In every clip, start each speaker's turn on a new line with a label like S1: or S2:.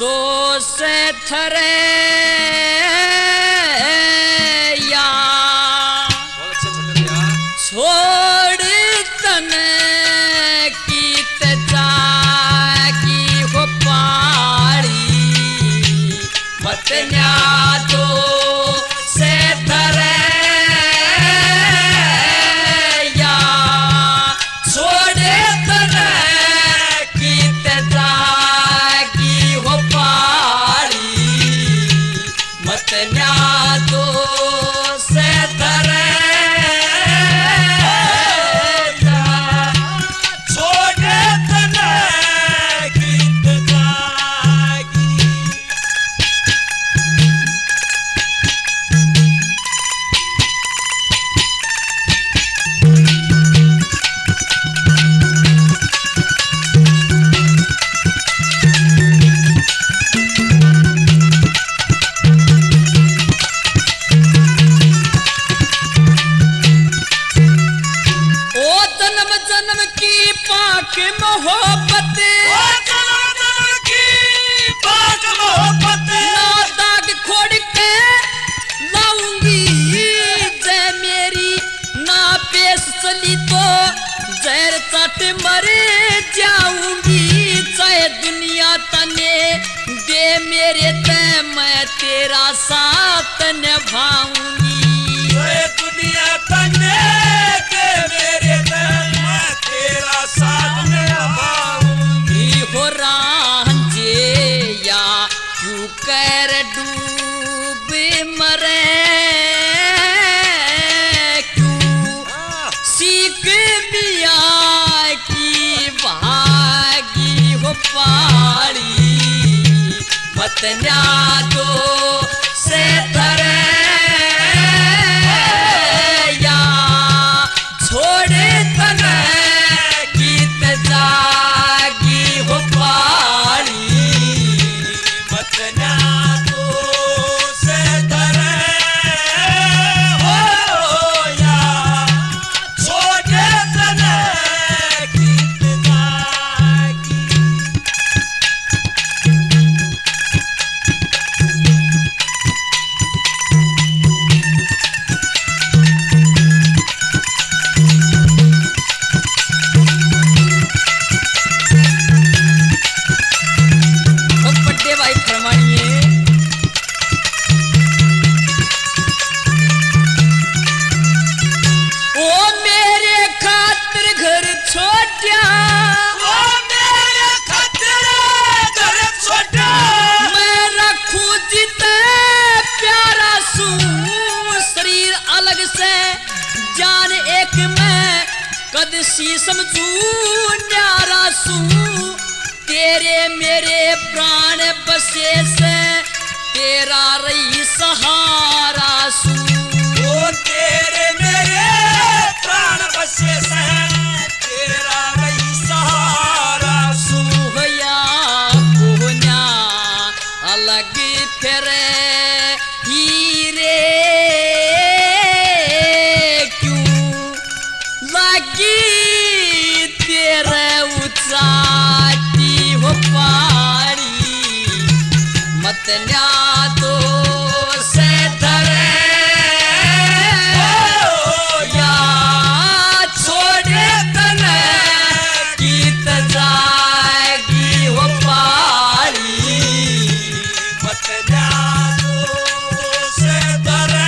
S1: दोष थरे या छोड़ तने कीत जागी हो पारी मत न्या दो से थरे या छोड़ तने कीत जागी हो पारी मत न्या दो से थरे जन्म की पाक मोहब्बत ना दाग खोड़ के लाऊंगी जय मेरी ना पेश चली तो जहर चट मर जाऊंगी चाहे दुनिया तने दे मेरे ते मैं तेरा साथ निभाऊंगी
S2: दुनिया तने दे मेरे तेरा साथ निभाऊंगी
S1: हो रांझे या क्यों कर डूब मरे क्यों सीख बिया की भागी हो पारी मत न्या दो से धरे जान एक मैं कद सी समझू न्यारा सू तेरे मेरे प्राण बसे से तेरा रही सहारा सू
S2: तेरे मेरे प्राण बसे से तेरा रही सहारा सू
S1: होया कोन्या अलग तेरे हीरे तेरे उचाटी हो पारी मत न्या दो से धरे या छोड़े तने कीत जाएगी हो पारी
S2: मत न्या दो से धरे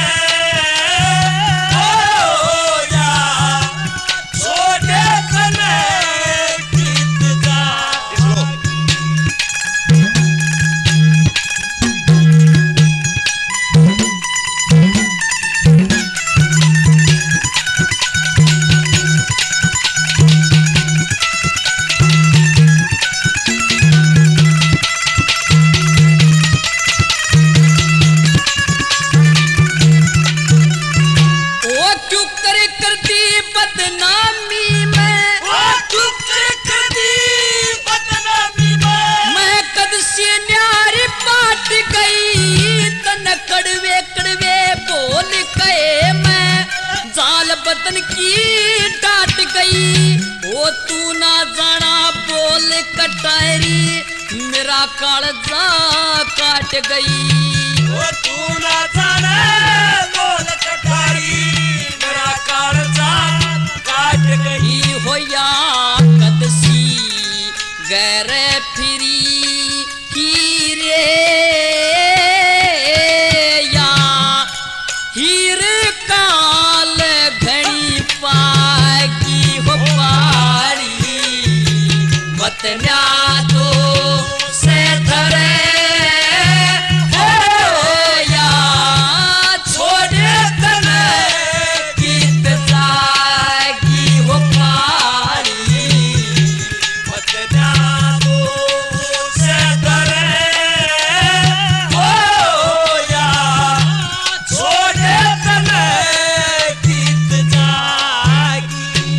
S1: काळजा काट गई
S2: वो तू ना जाने बोल कटारी मेरा काळजा काट गई
S1: ही होया कदसी गैर फिरी की रे या हीर काल घड़ी पागी हो पारी बतन्या तो से धरे हो या छोड़े तने गीत जागी हो पारी
S2: बतना तो से डरे हो या छोड़े तने गीत जागी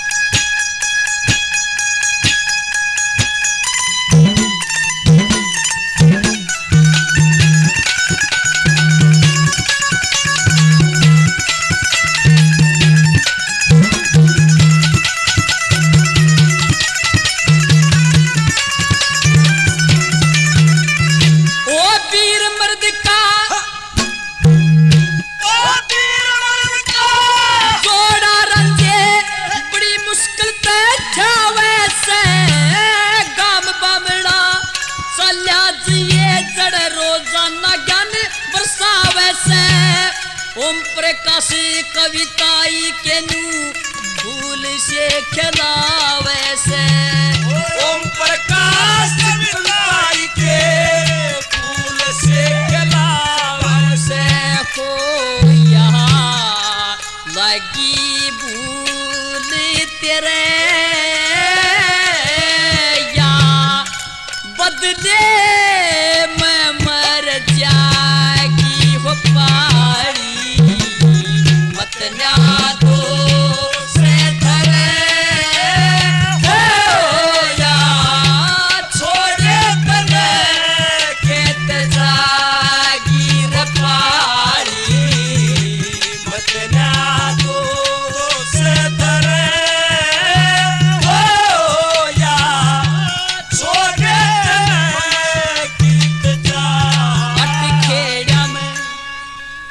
S1: ओ वीर मर्द का
S2: ओ तीर मन का
S1: जोड़ा रंजे बड़ी मुश्किल ते छावे से गाम बामड़ा चल्या जिए जड़ रोजाना ज्ञान बरसावे से ओम प्रकाश कविताई के नू फूल से खिलावे से
S2: ओम प्रकाश कविताई के फूल से खिलावे
S1: से हो यहाँ लगी भूल तेरे या बदले मैं मर जाएगी हो पारी मत ना तो